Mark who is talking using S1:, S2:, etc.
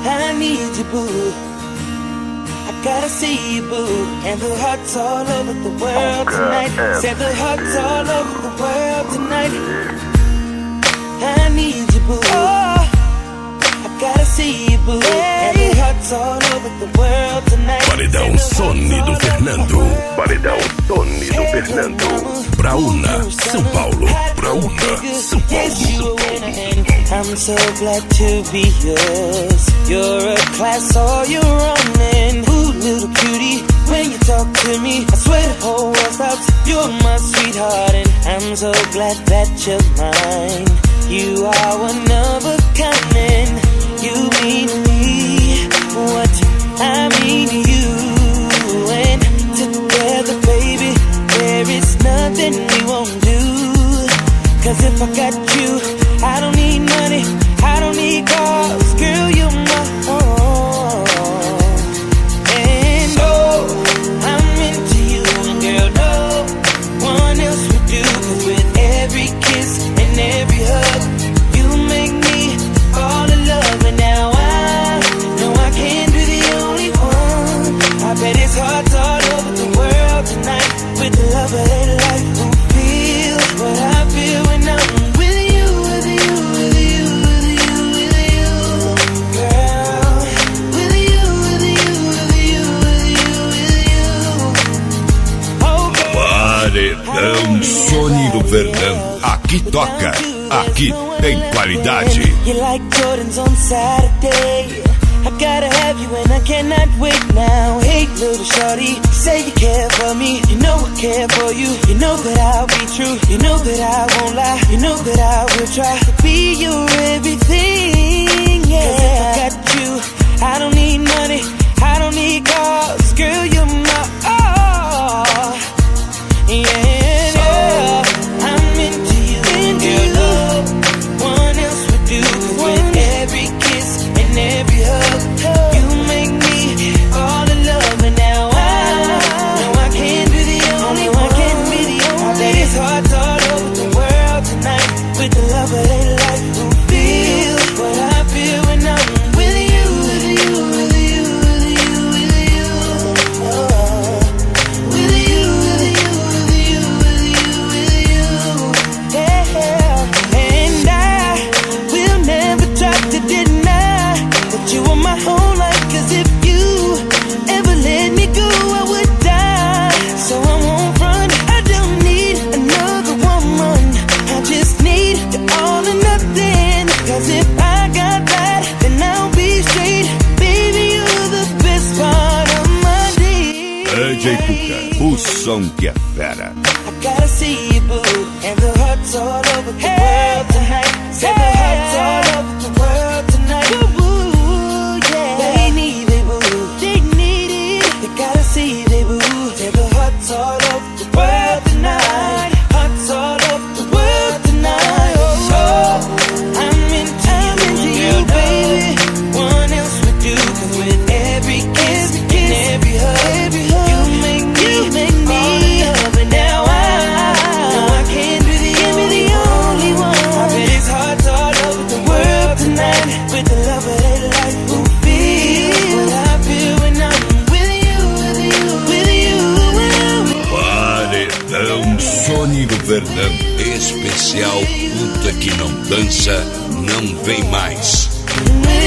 S1: I need you, boo. I gotta see you, boo. And the hearts all over the world tonight. Said the hearts all over the world tonight. I need you, boo. Oh, I gotta see you, boo. And the hearts all over the world tonight.
S2: Paredão Sonido Fernando. Paredão Sonido Fernando. Brauna, São Paulo. Brauna, São Paulo.
S1: I'm so glad to be yours. You're a class all your own, and ooh, little cutie, when you talk to me, I swear the whole world stops. You're my sweetheart, and I'm so glad that you're mine. You are one of a kind, and you mean to me what I mean to you. And together, baby, there is nothing we won't do. 'Cause if I got you, I don't need money, I don't need cars, girl, you're my own. And oh, I'm into you, and girl, no one else would do. 'Cause with every kiss and every hug, you make me fall in love. And now I know I can't be the only one. I bet it's hearts all over the world tonight. With the love of their life, who feel what I feel when I'm with you, with you, with you, with you, with you, girl. With you, with you, with you, with you, with you. Oh, girl.
S2: Paredão Sonido Fernando. Aqui toca, aqui tem qualidade.
S1: You like Jordans on Saturday. I gotta have you and I cannot wait now. Hey little shorty, say you care for me. You know I care for you. You know that I'll be true. You know that I won't lie. You know that I will try to be your everything, yeah. 'Cause if I got you, I don't need money, I don't need cars, girl, you're my all. Yeah, I'm into you, and girl, love one else would do. 'Cause with every kiss and every hug, you make me fall in love. And now I know I can't be the only one. I bet it's hearts all over the world tonight. With the love of their life, who feel what I feel when I'm with you, with you, with you, with you, with you. Oh, with you, with you, with you, with you, with you. Yeah, and I will never try to deny that you are my whole life. 'Cause if you ever let me go, I would die. So I won't run, I don't need another woman. I just need you all or nothing. 'Cause if I got that, then I'll be straight. Baby, you're the best part of my day.
S2: DJ Cuca, o som que é fera.
S1: I gotta see you, boo. And the hearts all over the world tonight. Said the hearts all over the world tonight. Boo, yeah. They need it, boo. They need it. They gotta see they boo. Said the hearts all over the world tonight. Hearts all over the world tonight. Oh, I'm into you, baby. One else would do. 'Cause with every kiss and every hug, you make me fall in love. And now I know I can't be the only one. I bet it's hearts all over the world tonight. With the love of their life, who feel what I feel when I'm with you, with you, with you, with you.
S2: Paredão Sonido Fernando. Especial, puta que não dança, não vem mais.
S1: With